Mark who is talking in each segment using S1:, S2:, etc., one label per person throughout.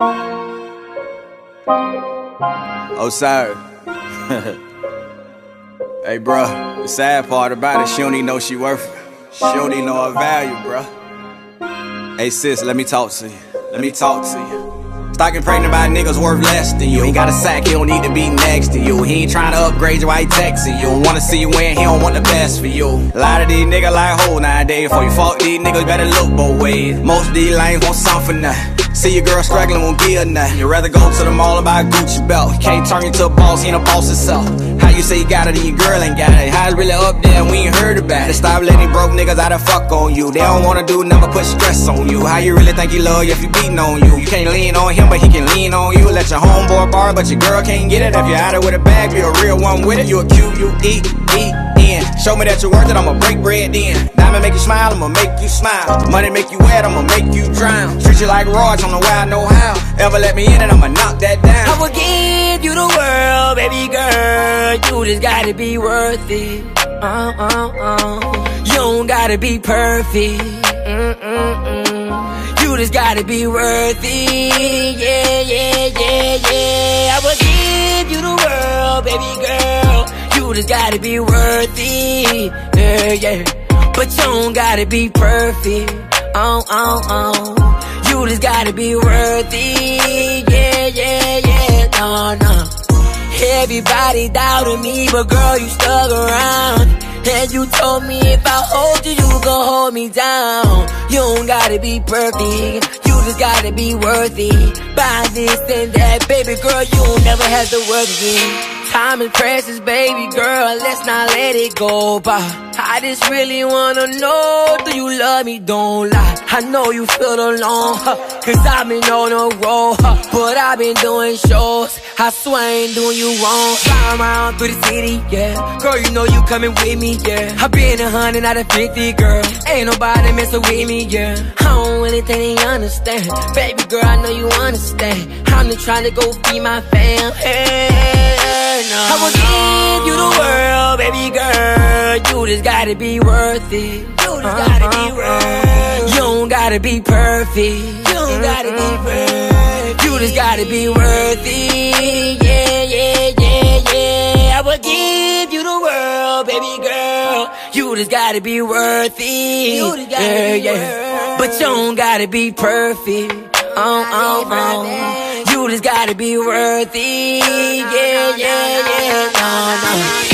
S1: Oh, sorry. Hey, bruh, the sad part about it, she don't even know she worth it. She don't even know her value, bruh. Hey, sis, let me talk to you. Let me talk to you. Stop getting pregnant by niggas worth less than you. He got a sack, he don't need to be next to you. He ain't trying to upgrade you while he texting you. Wanna see you win, he don't want the best for you. A lot of these niggas like hoe nowadays. Before you fuck these niggas, better look both ways. Most of these lanes want something for nothing. See your girl struggling, won't give her nothing. You'd rather go to the mall and buy a Gucci belt. Can't turn you to a boss, he ain't a boss himself. How you say you got it and your girl ain't got it? How it's really up there and we ain't heard about it? Stop letting broke niggas out of fuck on you. They don't wanna do nothing but put stress on you. How you really think he love you if he beating on you? You can't lean on him, but he can lean on you. Let your homeboy borrow, but your girl can't get it. If you're out it with a bag, be a real one with it. You a Q, you eat in. Show me that you're worth it, I'ma break bread then. Diamond make you smile, I'ma make you smile. Money make you wet, I'ma make you drown. Treat you like Royce, on the way I know how. Ever let me in it, I'ma knock that down.
S2: I will give you the world, baby girl. You just gotta be worth it. You don't gotta be perfect. You just gotta be worth it. Yeah. I will give you the world, baby girl. You just gotta be worth it. Yeah. But you don't gotta be perfect. You just gotta be worth it. Yeah. No. Everybody doubted me, but girl, you stuck around. And you told me if I hold you, you gon' hold me down. You don't gotta be perfect, you just gotta be worthy. Buy this and that, baby girl, you don't never have to work again. Time is precious, baby girl, let's not let it go by. I just really wanna know, do you love me? Don't lie. I know you feel alone, cause I've been on the road, but I've been doing shows. I swear I ain't doing you wrong. Fly around through the city, yeah. Girl, you know you coming with me, yeah. I been 100 out of 50, girl. Ain't nobody messing with me, yeah. I don't really think they understand. Baby girl, I know you understand. I'm just trying to go feed my fam. I will give you the world, baby girl. You just gotta be worth it. You just gotta be worth it. You don't gotta be perfect. You don't gotta be perfect. You just gotta be worth it. Yeah. I will give you the world, baby girl. You just gotta be worth it. You just gotta be worth it. But you don't gotta be perfect. You just gotta be worth it. Yeah. No.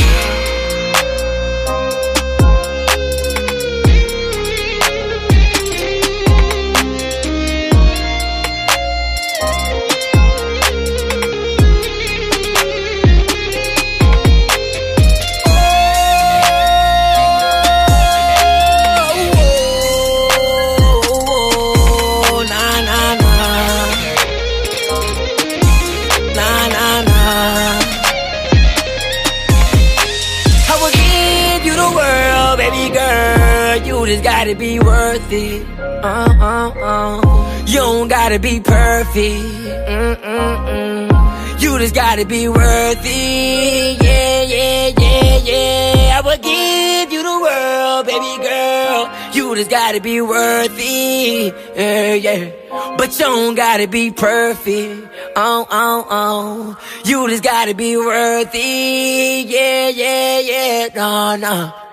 S2: Baby girl, you just gotta be worth it. You don't gotta be perfect. You just gotta be worth it. Yeah. I will give you the world, baby girl. You just gotta be worth it. Yeah. But you don't gotta be perfect. You just gotta be worth it. Yeah. No.